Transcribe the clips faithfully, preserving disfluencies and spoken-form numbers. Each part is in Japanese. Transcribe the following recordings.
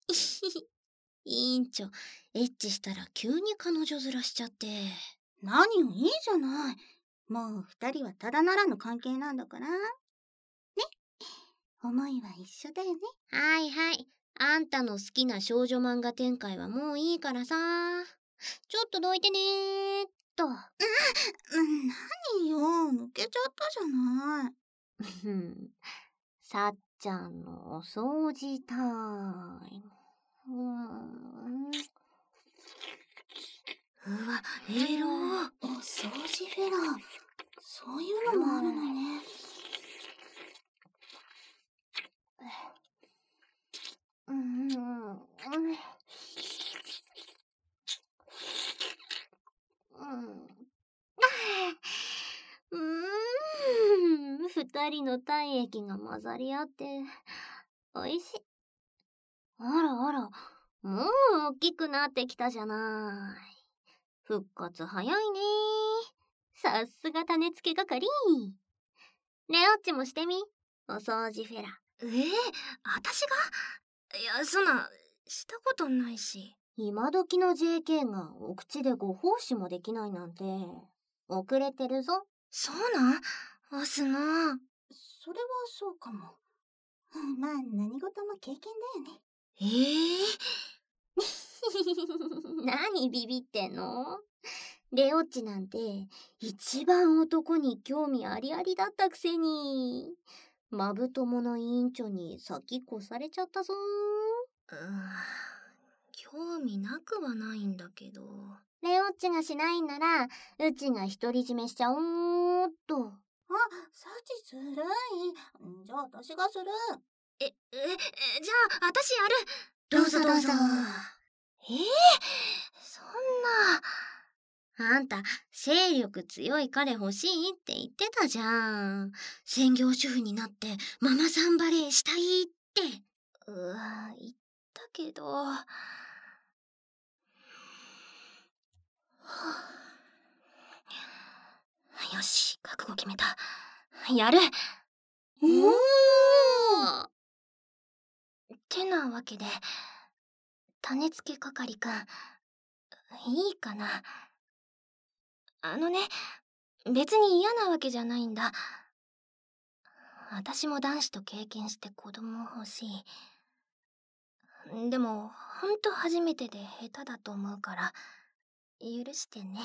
委員長、エッチしたら急に彼女面しちゃって。 何よ、いいじゃない。もう二人はただならぬ関係なんだから。ね。思いは一緒だよね。 はいはい。あんたの好きな少女漫画展開はもういいからさ。ちょっとどいてねーっと。 うん、何よ、抜けちゃったじゃない。 さっちゃんのお掃除タイム。うーん。 うわ、エロー。お掃除フェラ。そういうのもあるのね。 うん。うーん。二人の体液が混ざり合って、おいしい。あらあら、もう大きくなってきたじゃない。復活早いね。さっすが種付け係。レオッチもしてみ。お掃除フェラ。 えー、私が？いや、そんな、したことないし。 今時の ジェーケー がお口でご奉仕もできないなんて、遅れてるぞ。 そうなん押すの。それはそうかも。まあ、何事も経験だよね。ええー、何ビビってんの？レオッチなんて一番男に興味ありありだったくせに、マブ友の委員長に先越されちゃったぞー。 うーん、興味なくはないんだけど。 レオッチがしないんなら、うちが独り占めしちゃおうっと。 あ、サチずるい。じゃあ私がする。え、え、え、じゃあ私やる。 どうぞどうぞ。 えー、そんな。 あんた、勢力強い彼欲しいって言ってたじゃん。専業主婦になってママさんバレーしたいって。 うわ、言ったけど。はあ、よし、覚悟決めた。やる。 おー！ ってなわけで、種付け係くん、いいかな。あのね、別に嫌なわけじゃないんだ。私も男子と経験して子供欲しい。でも、ほんと初めてで下手だと思うから、許してね。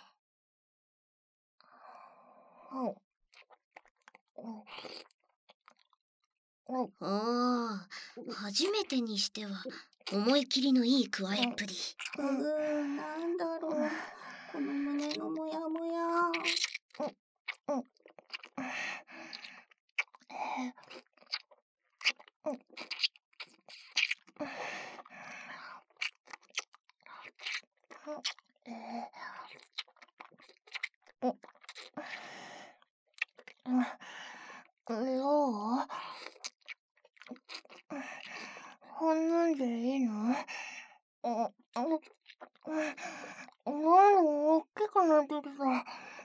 おー、初めてにしては思い切りのいい加えっぷり。 うーん、なんだろう。この胸のモヤモヤ。どう？こんなんでいいの？あ、あ、なんで大きくなってきた。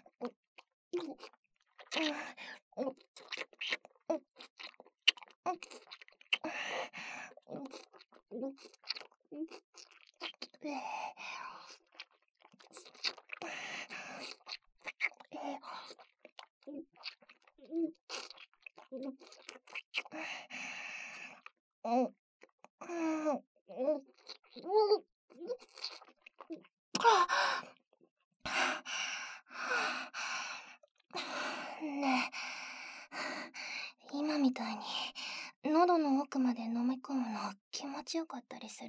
ねえ、今みたいに喉の奥まで飲み込むの気持ちよかったりする？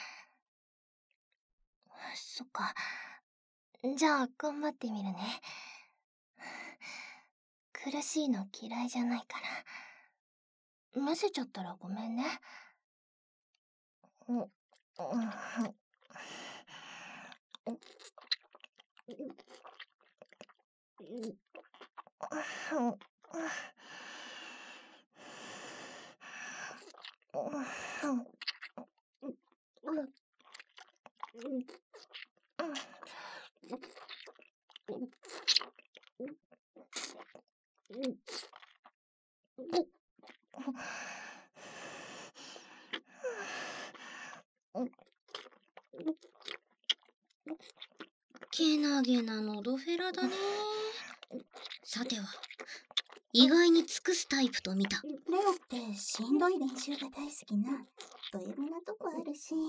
そっか。じゃあ頑張ってみるね。苦しいの嫌いじゃないから。むせちゃったらごめんね。うん、うん、 けなげなのどフェラだね。さては、意外に尽くすタイプと見た。 レオってしんどい練習が大好きなド M なとこあるし。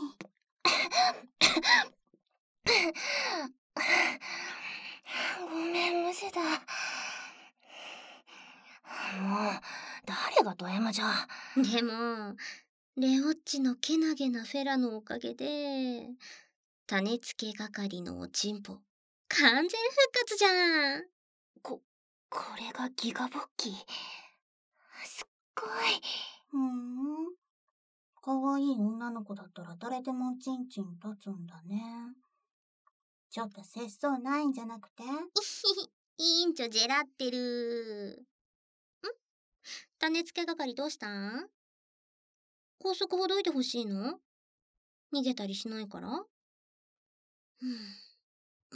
ごめん、無視だ。もう誰がド M じゃ。 でもレオッチのけなげなフェラのおかげで種付け係のおちんぽ完全復活じゃん。 ここれがギガボッキー。すっごい。 ふーん、かわいい女の子だったら誰でもチンチン立つんだね。ちょっと節操ないんじゃなくて？ いいんちょジェラってる。ん？種付け係どうしたん？高速ほどいてほしいの？逃げたりしないから？うん、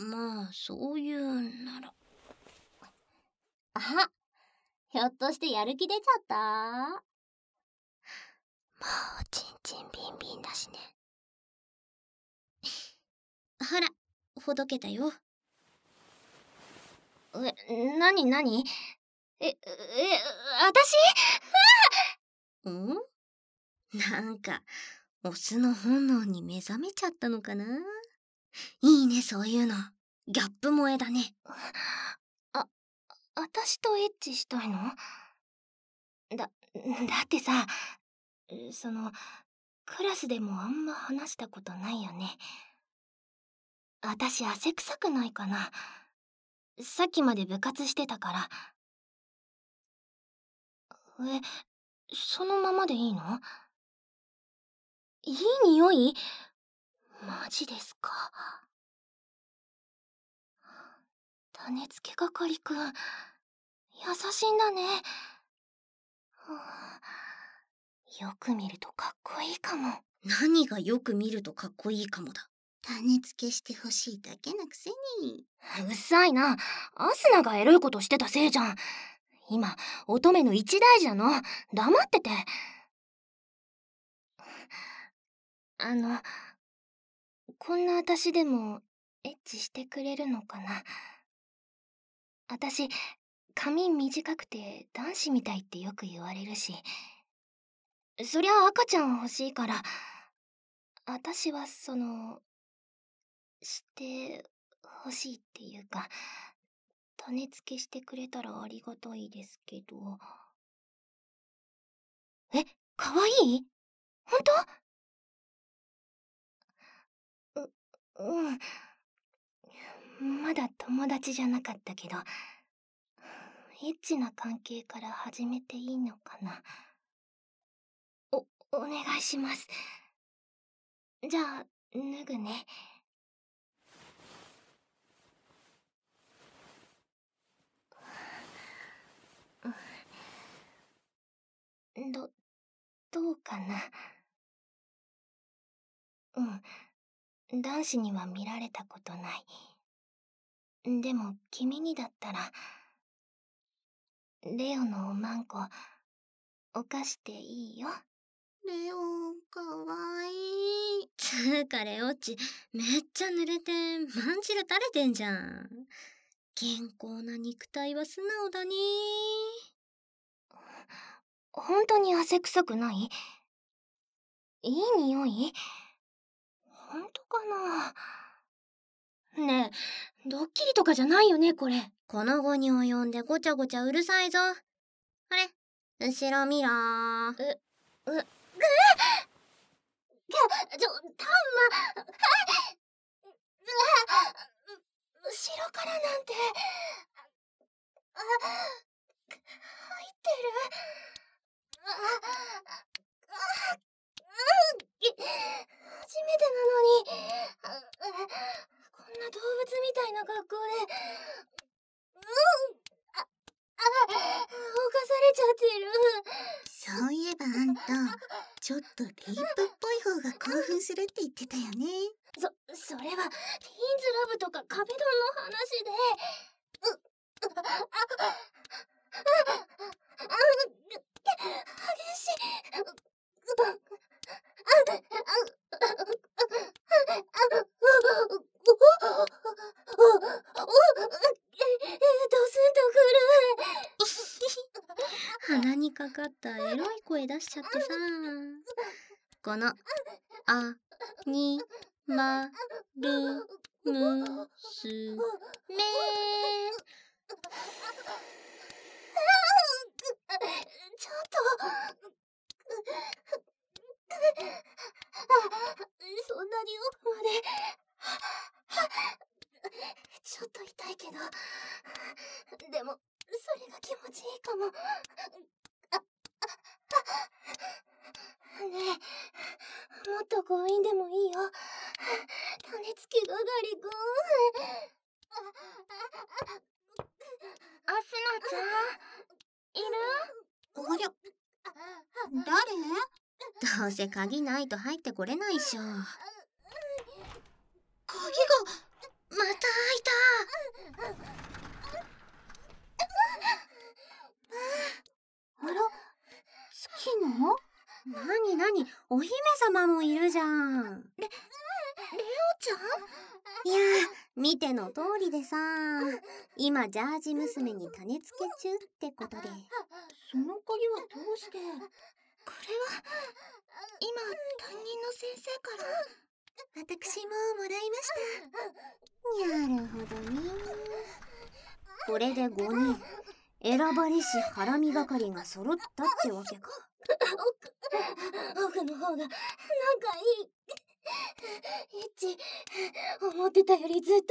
まあそういうんなら。あ、ひょっとしてやる気出ちゃった？ もうチンチンビンビンだしね。 ほら、ほどけたよ。 え、なになに？え、え、私？ ん？なんか、オスの本能に目覚めちゃったのかな？いいね、そういうの。ギャップ萌えだね。 あ、私とエッチしたいの？だ、だってさ、その、クラスでもあんま話したことないよね。私汗臭くないかな？さっきまで部活してたから。え、そのままでいいの？いい匂い？マジですか。種付け係くん、優しいんだね。よく見るとかっこいいかも。 何がよく見るとかっこいいかもだ。 種付けしてほしいだけなくせに。 うっさいな。アスナがエロいことしてたせいじゃん。今、乙女の一大事なの。黙ってて。あの、こんな私でもエッチしてくれるのかな。私、髪短くて男子みたいってよく言われるし。そりゃ赤ちゃん欲しいから、私はその、して欲しいっていうか、種付けしてくれたらありがたいですけど。え、かわいい？ほんと？う、うん。まだ友達じゃなかったけど、エッチな関係から始めていいのかな。お、お願いします。じゃあ、脱ぐね。ど、どうかな。うん。男子には見られたことない。でも、君にだったら、レオのおまんこ、犯していいよ。 レオ、かわいい。 つーかレオッチ、めっちゃ濡れて、まんじる垂れてんじゃん。健康な肉体は素直だね。 ほんとに汗臭くない？いい匂い？ほんとかな？ねえ、ドッキリとかじゃないよね、これ。 この後に及んでごちゃごちゃうるさいぞ。あれ、後ろ見ろー。 え、う、う、ちょ、ちょ、タンマ、後ろからなんて、あ、入ってる。あ、あ、初めてなのに、あ、こんな動物みたいな格好で、うん、あ、あ、犯されちゃってる。 そういえばあんた、ちょっとレイプっぽい方が興奮するって言ってたよね。 そ、それは、ティーンズラブとか壁ドンの話で、う、う、あ、あ、あ、あ、激しい、う、う、 声出しちゃってさ。この、あ、に、ま、る、む、す、め。 ちょっと。そんなに奥まで。ちょっと痛いけど。でも、それが気持ちいいかも。ねえ、もっと強引でもいいよ。種付け係くん。アスナちゃん、いる？ ありゃ、誰？ どうせ鍵ないと入ってこれないっしょ。 鍵が、 また開いた。 あら、月の？ なになに、お姫様もいるじゃん。レ、レオちゃん？ いや、見ての通りでさ、今ジャージ娘に種付け中ってことで。 その鍵はどうして？ これは、今、担任の先生から。 私ももらいました。なるほどね。これでごにん、選ばれしハラミ係が揃ったってわけか。 奥の方が、なんかいい。エッチ、思ってたよりずっといいよ。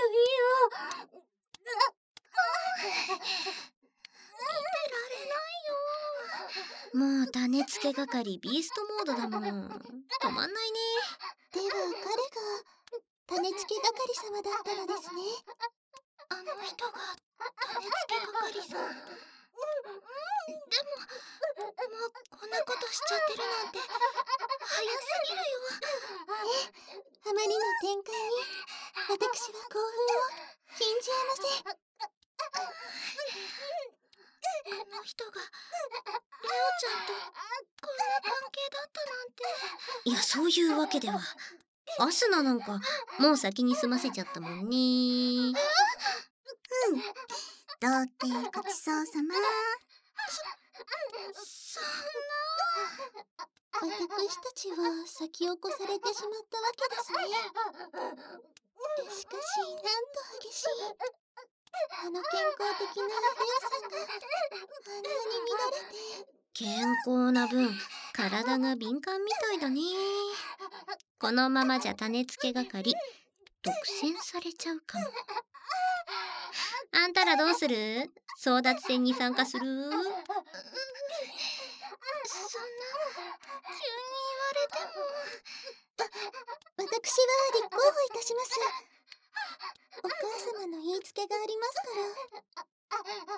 もう種付け係ビーストモードだもん。止まんないね。 では彼が種付け係様だったのですね。 あの人が種付け係さん。でも、もうこんなことしちゃってるなんて早すぎるよ。 ええ、あまりの展開に私は興奮を禁じ得ません。 あの人がレオちゃんとこんな関係だったなんて。 いや、そういうわけでは。アスナなんかもう先に済ませちゃったもんね。うん。童貞ごちそうさま。 そ、そんな。 私たちは先を越されてしまったわけですね。しかし、なんと激しい。あの健康的なレオさんがあんなに乱れて。 健康な分、体が敏感みたいだね。このままじゃ種付け係、独占されちゃうかも。あんたらどうする？争奪戦に参加する？ そんな、急に言われても。 私は立候補いたします。お母様の言いつけがありますから。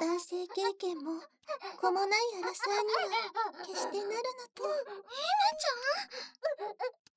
男性経験も子もないアラサーには決してなるなと。 姫ちゃん？